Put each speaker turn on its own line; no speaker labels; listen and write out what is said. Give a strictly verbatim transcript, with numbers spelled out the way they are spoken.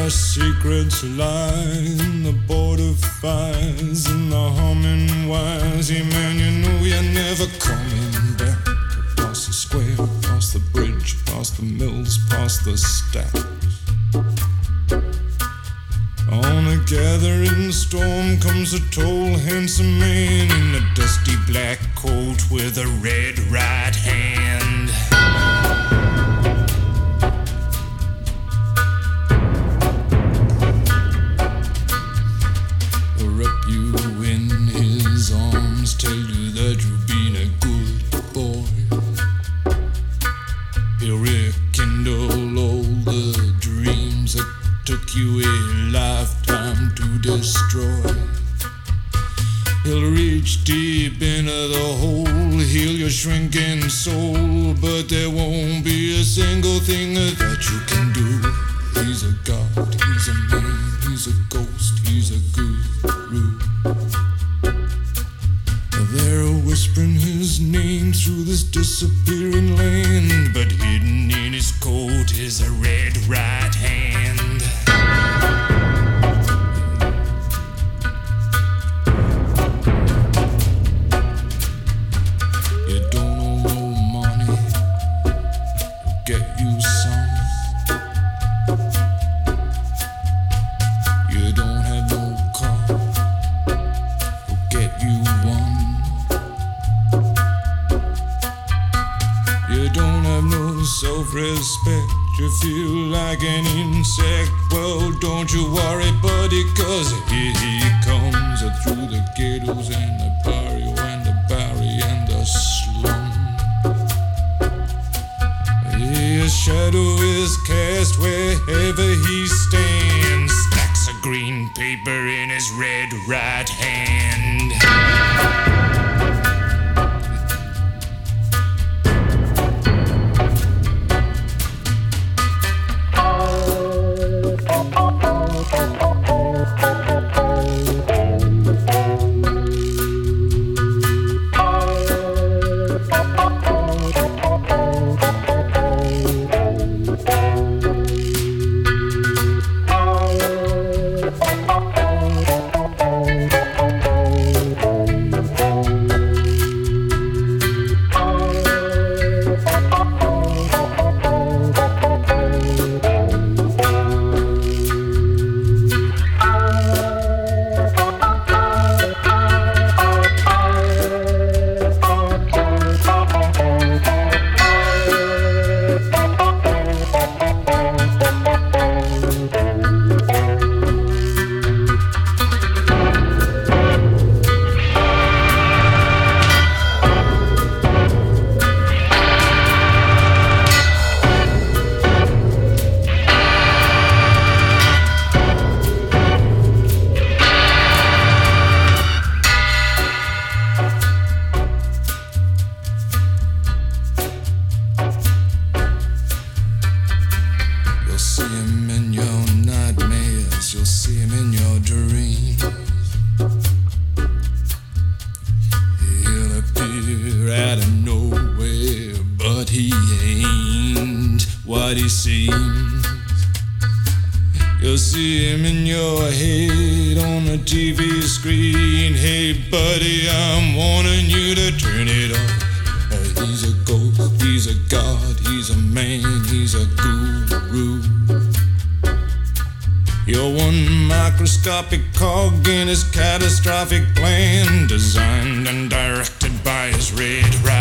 Our secrets lie in the border fires and the humming wires. Yeah, man, you know you're never coming back. Across the square, across the bridge, past the mills, past the stacks. On a gathering storm comes a tall, handsome man in a dusty black coat with a red right hand. He'll wrap you in his arms, tell you that you've been a good boy. He'll rekindle all the dreams that took you a lifetime to destroy. He'll reach deep into the hole, heal your shrinking soul, but there won't be a single thing that you can do. He's a god, he's a man, he's a ghost, he's a guru. They're whispering his name through this disappearing land, but hidden in his coat is a red right hand. You don't owe no money, he'll get you some. You don't have no car, he'll get you one. You don't have no self-respect, you feel like an insect. Well, don't you worry, buddy, cause here he comes through the ghettos and the barrio and the barry and the slum. His shadow is cast wherever he stands, stacks of green paper in his red right hand. You'll see him in your dreams. He'll appear out of nowhere, but he ain't what he seems. You'll see him in your head on the T V screen. Hey buddy, I'm warning you to turn it off. Uh, he's a ghost, he's a god, he's a man, he's a guru. You're one microscopic cog in his catastrophic plan, designed and directed by his red right